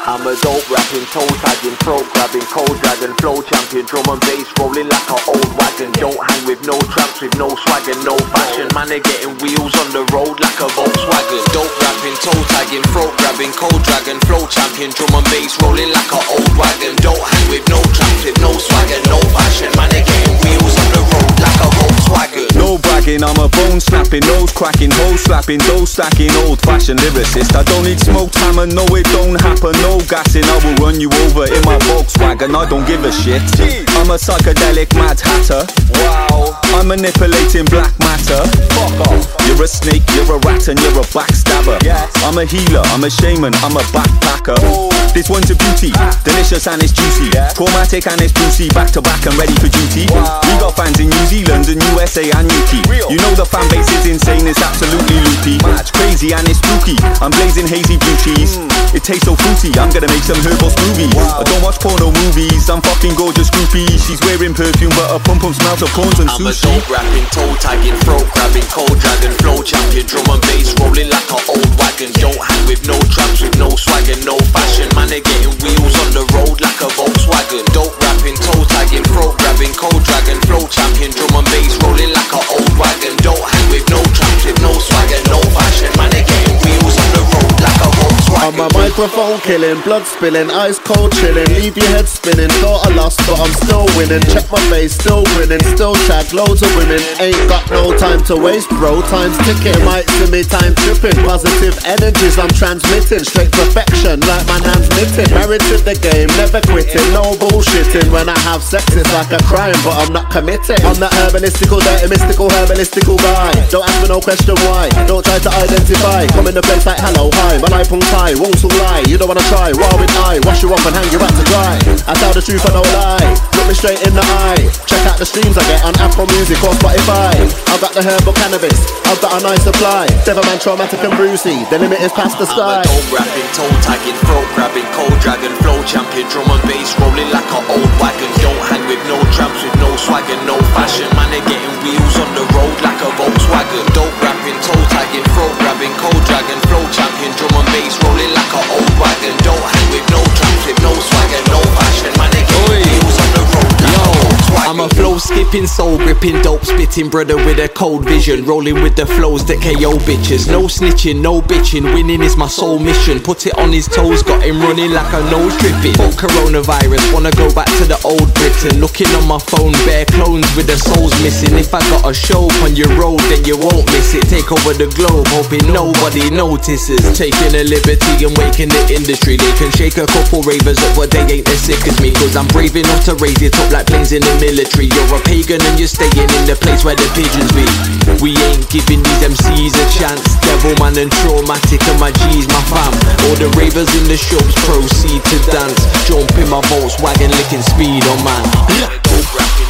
I'm a dope rapping, toe tagging, throat grabbing, cold dragon, flow champion, drum and bass rolling like an old wagon. Don't hang with no tramps with no swagger, no fashion. Man, they're getting wheels on the road like a Volkswagen. Dope rapping, toe tagging, throat grabbing, cold dragon, flow champion, drum and bass rolling like an old wagon. Don't hang with no tramps with no swagger, no fashion. Man, they're getting wheels on the road like a Volkswagen. No bragging, I'm a bone snapping, nose cracking, hose slapping, dough stacking, old fashioned lyricist. I don't need smoked hammer, no it don't happen, no gassing. I will run you over in my Volkswagen, I don't give a shit. I'm a psychedelic mad hatter. Wow. I'm manipulating black matter. Fuck off. You're a snake, you're a rat and you're a backstabber. Yes. I'm a healer, I'm a shaman, I'm a backpacker. Oh. This one's a beauty, delicious and it's juicy. Yeah. Traumatic and it's juicy, back to back and ready for duty. Wow. We got fans in New Zealand and USA and UK. Real. You know the fan base is insane, it's absolutely loopy. It's crazy and it's spooky, I'm blazing hazy blue cheese. It tastes so fruity, I'm gonna make some herbal smoothies. Wow. I don't watch porno movies, I'm fucking gorgeous groupie. She's wearing perfume but her pum pum smells of prawns and I'm a sushi. dope rapping, toe tagging, throat grabbing, cold dragon, flow champion, drum and bass rolling like an old wagon. Don't hang with no tramps with no swagger, no fashion. Man, they're getting wheels on the road like a Volkswagen. Dope rapping, toe tagging, throat grabbing, cold dragon, flow champion, drum and bass rolling like an old wagon. Don't hang with no tramps with no swagger, no fashion. Man, they're getting wheels on the road like a Volkswagen. I'm a microphone killing, blood spilling, ice cold chilling, leave your head spinning. Thought I lost, but I'm still winning. Check my face, still grinning, still shag loads of women. Ain't got no time to waste, bro. Time's ticking, might see me time tripping. Positive energies I'm transmitting, straight perfection like my hands knitting. Married to the game, never quitting, no bullshitting. When I have sex, it's like a crime, but I'm not committing. I'm that herbalistical, dirty, mystical, herbalistical guy. Don't ask me no question why. Don't try to identify. Come in the place like hello, hi. My life on tie, won't so lie. You don't wanna try, raw with I. Wash you up and hang you out to dry. I tell the truth, I no lie. Look me straight in the eye. Check out the streams I get on Apple Music or Spotify. I've got the herbal cannabis, I've got a nice supply. Devilman, traumatic and brucey, the limit is past the sky. I'm a dope rapping, toe tagging, throat grabbing, cold dragon, flow champion, drum and bass rolling like an old wagon. Don't hang with no tramps with no swagger, no fashion. Man, they're getting wheels on the road like a Volkswagen. Dope rapping, toe tagging, throat grabbing, cold dragon, flow champion, drum and bass rolling like an old wagon. Don't hang with no tramps with no swagger, no fashion. Man, they getting wheels on the road like a Volkswagen. I'm a flow skipping, soul gripping, dope spitting brother with a cold vision, rolling with the flows that KO bitches. No snitching, no bitching, winning is my sole mission. Put it on his toes, got him running like a nose dripping. Fuck coronavirus, wanna go back to the old Britain. Looking on my phone, bare clones with the souls missing. If I got a show on your road, then you won't miss it. Take over the globe, hoping nobody notices. Taking a liberty and waking the industry. They can shake a couple ravers up, but they ain't as sick as me. Cause I'm brave enough to raise it up like planes in the military. You're a pagan and you're staying in the place where the pigeons be. We ain't giving these MCs a chance. Devilman and traumatic and my G's my fam. All the ravers in the shops proceed to dance. Jump in my Volkswagen licking speed on man. Dope rapping,